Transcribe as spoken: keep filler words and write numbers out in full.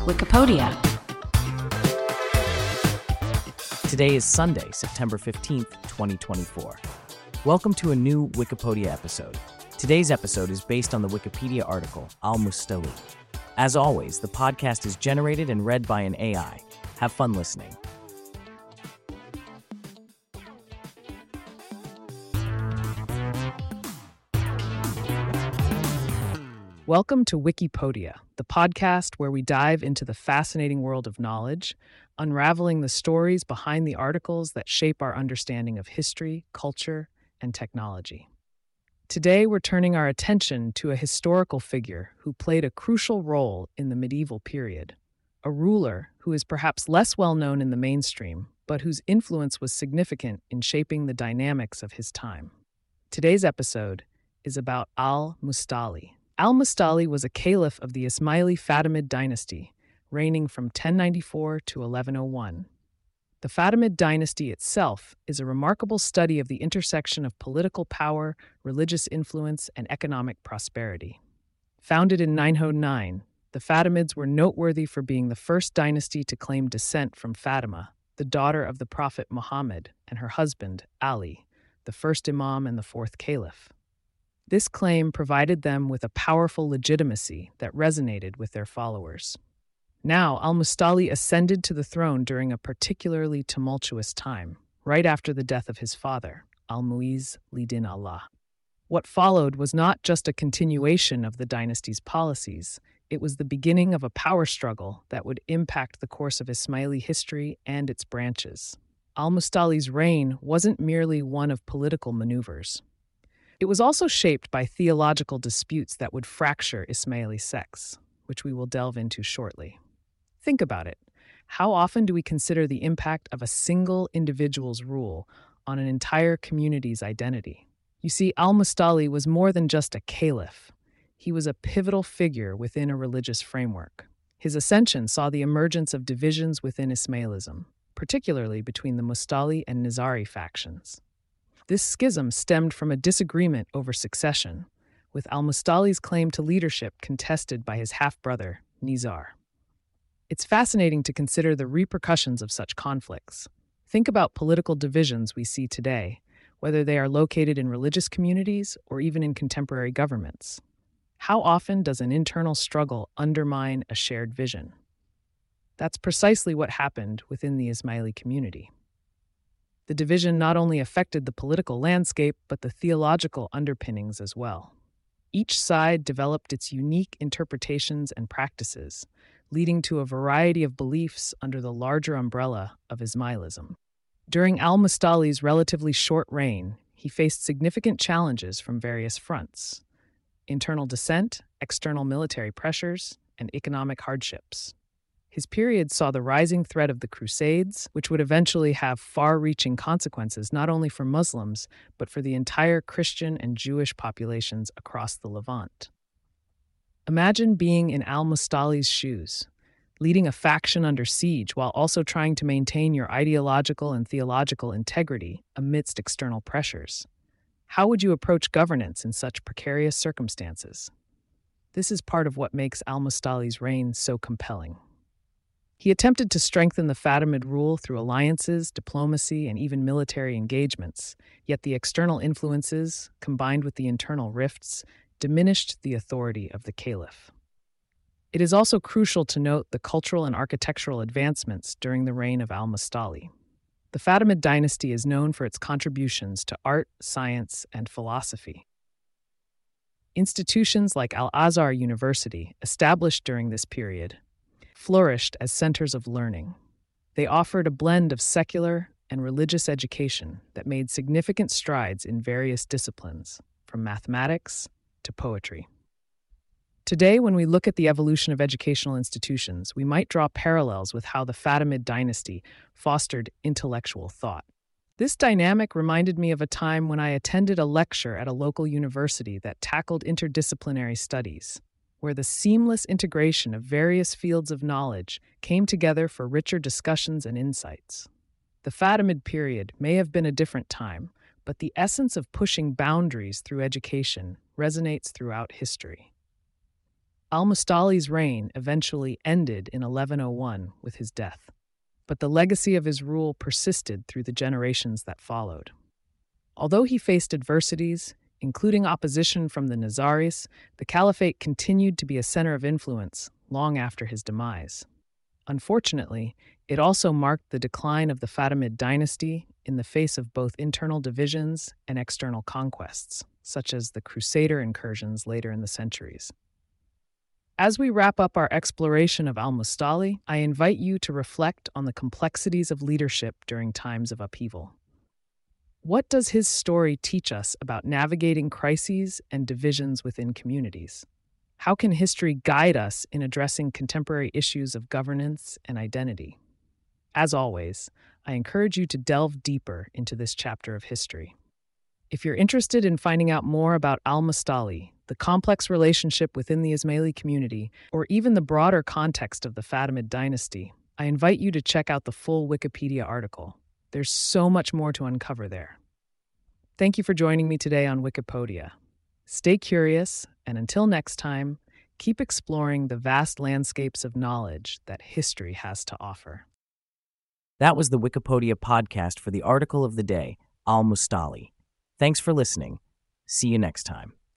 Wikipedia. Today is Sunday, September fifteenth, twenty twenty-four. Welcome to a new Wikipedia episode. Today's episode is based on the Wikipedia article, Al-Mustali. As always, the podcast is generated and read by an A I. Have fun listening. Welcome to Wikipedia, the podcast where we dive into the fascinating world of knowledge, unraveling the stories behind the articles that shape our understanding of history, culture, and technology. Today, we're turning our attention to a historical figure who played a crucial role in the medieval period, a ruler who is perhaps less well known in the mainstream, but whose influence was significant in shaping the dynamics of his time. Today's episode is about Al-Mustali. Al-Mustali was a caliph of the Ismaili Fatimid dynasty, reigning from ten ninety-four to eleven oh one. The Fatimid dynasty itself is a remarkable study of the intersection of political power, religious influence, and economic prosperity. Founded in nine oh nine, the Fatimids were noteworthy for being the first dynasty to claim descent from Fatima, the daughter of the Prophet Muhammad, and her husband, Ali, the first imam and the fourth caliph. This claim provided them with a powerful legitimacy that resonated with their followers. Now, Al-Mustali ascended to the throne during a particularly tumultuous time, right after the death of his father, Al-Mu'izz li-Din Allah. What followed was not just a continuation of the dynasty's policies, it was the beginning of a power struggle that would impact the course of Ismaili history and its branches. Al-Mustali's reign wasn't merely one of political maneuvers. It was also shaped by theological disputes that would fracture Ismaili sects, which we will delve into shortly. Think about it. How often do we consider the impact of a single individual's rule on an entire community's identity? You see, Al-Mustali was more than just a caliph. He was a pivotal figure within a religious framework. His ascension saw the emergence of divisions within Ismailism, particularly between the Mustali and Nizari factions. This schism stemmed from a disagreement over succession, with Al-Mustali's claim to leadership contested by his half-brother, Nizar. It's fascinating to consider the repercussions of such conflicts. Think about political divisions we see today, whether they are located in religious communities or even in contemporary governments. How often does an internal struggle undermine a shared vision? That's precisely what happened within the Ismaili community. The division not only affected the political landscape, but the theological underpinnings as well. Each side developed its unique interpretations and practices, leading to a variety of beliefs under the larger umbrella of Ismailism. During Al-Mustali's relatively short reign, he faced significant challenges from various fronts: internal dissent, external military pressures, and economic hardships. His period saw the rising threat of the Crusades, which would eventually have far-reaching consequences not only for Muslims, but for the entire Christian and Jewish populations across the Levant. Imagine being in Al-Mustali's shoes, leading a faction under siege while also trying to maintain your ideological and theological integrity amidst external pressures. How would you approach governance in such precarious circumstances? This is part of what makes Al-Mustali's reign so compelling. He attempted to strengthen the Fatimid rule through alliances, diplomacy, and even military engagements, yet the external influences, combined with the internal rifts, diminished the authority of the caliph. It is also crucial to note the cultural and architectural advancements during the reign of Al-Mustali. The Fatimid dynasty is known for its contributions to art, science, and philosophy. Institutions like Al-Azhar University, established during this period, flourished as centers of learning. They offered a blend of secular and religious education that made significant strides in various disciplines, from mathematics to poetry. Today, when we look at the evolution of educational institutions, we might draw parallels with how the Fatimid dynasty fostered intellectual thought. This dynamic reminded me of a time when I attended a lecture at a local university that tackled interdisciplinary studies, where the seamless integration of various fields of knowledge came together for richer discussions and insights. The Fatimid period may have been a different time, but the essence of pushing boundaries through education resonates throughout history. Al-Mustali's reign eventually ended in eleven oh one with his death, but the legacy of his rule persisted through the generations that followed. Although he faced adversities, including opposition from the Nizaris, the caliphate continued to be a center of influence long after his demise. Unfortunately, it also marked the decline of the Fatimid dynasty in the face of both internal divisions and external conquests, such as the Crusader incursions later in the centuries. As we wrap up our exploration of al-Mustali, I invite you to reflect on the complexities of leadership during times of upheaval. What does his story teach us about navigating crises and divisions within communities? How can history guide us in addressing contemporary issues of governance and identity? As always, I encourage you to delve deeper into this chapter of history. If you're interested in finding out more about al-Mustali, the complex relationship within the Ismaili community, or even the broader context of the Fatimid dynasty, I invite you to check out the full Wikipedia article. There's so much more to uncover there. Thank you for joining me today on Wikipedia. Stay curious, and until next time, keep exploring the vast landscapes of knowledge that history has to offer. That was the Wikipedia podcast for the article of the day, Al-Mustali. Thanks for listening. See you next time.